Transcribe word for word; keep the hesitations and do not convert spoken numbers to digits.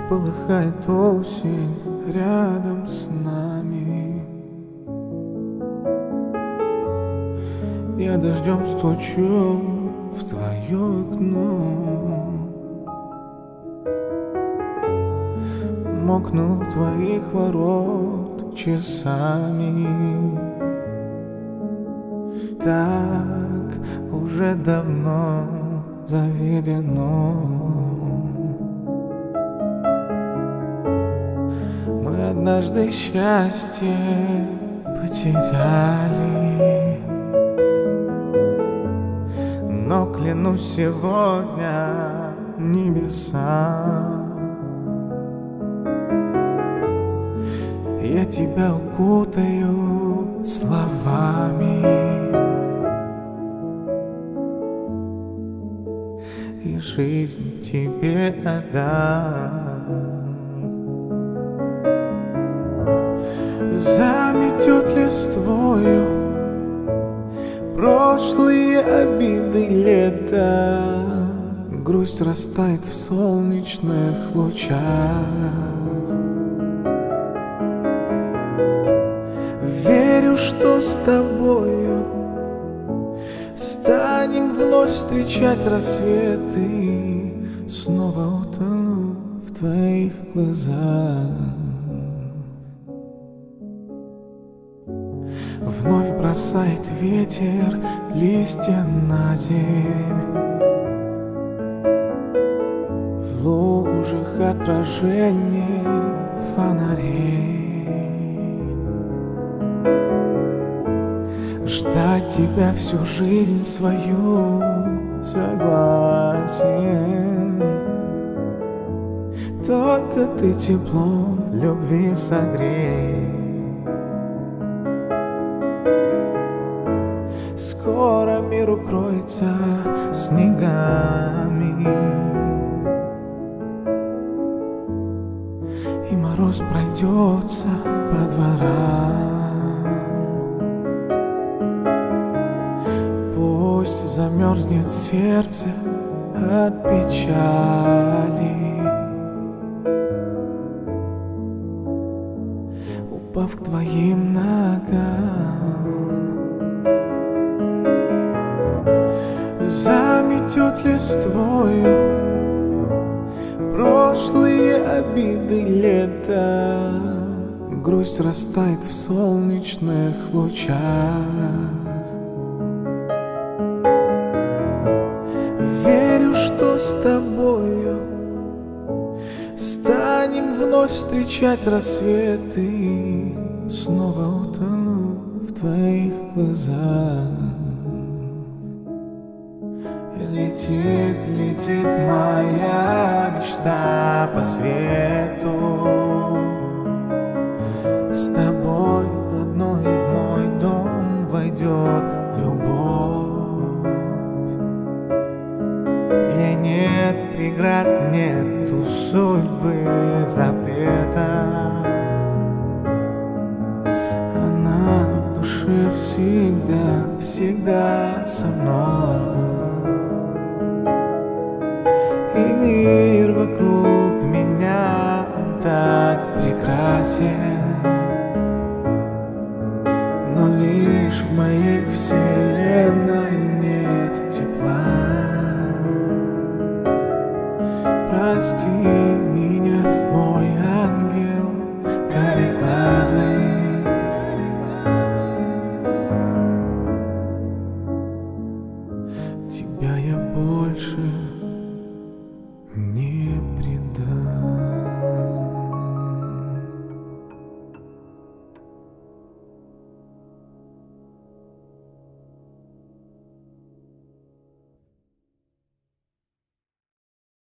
полыхает осень рядом с нами. Я дождем стучу в твое окно, мокну у твоих ворот часами. Так уже давно заведено. Мы однажды счастье потеряли, но клянусь сегодня небесам, я тебя укутаю словами и жизнь тебе отдам. Заметет листвою прошлые обиды лета, грусть растает в солнечных лучах. Верю, что с тобою станем вновь встречать рассветы, снова утону в твоих глазах. Вновь бросает ветер листья на земь, в лужах отражений фонарей. Ждать тебя всю жизнь свою согласен, только ты теплом любви согрей. Скоро мир укроется снегами, и мороз пройдется по дворам. Пусть замерзнет сердце от печали, упав к твоим ногам. Заметет листвою прошлые обиды лета, грусть растает в солнечных лучах. Верю, что с тобою станем вновь встречать рассветы, снова утону в твоих глазах. Летит, летит моя мечта по свету, с тобой одной в мой дом войдет любовь. И нет преград, нету судьбы запрета, она в душе всегда, всегда со мной. И мир вокруг меня, он так прекрасен, но лишь в моей вселенной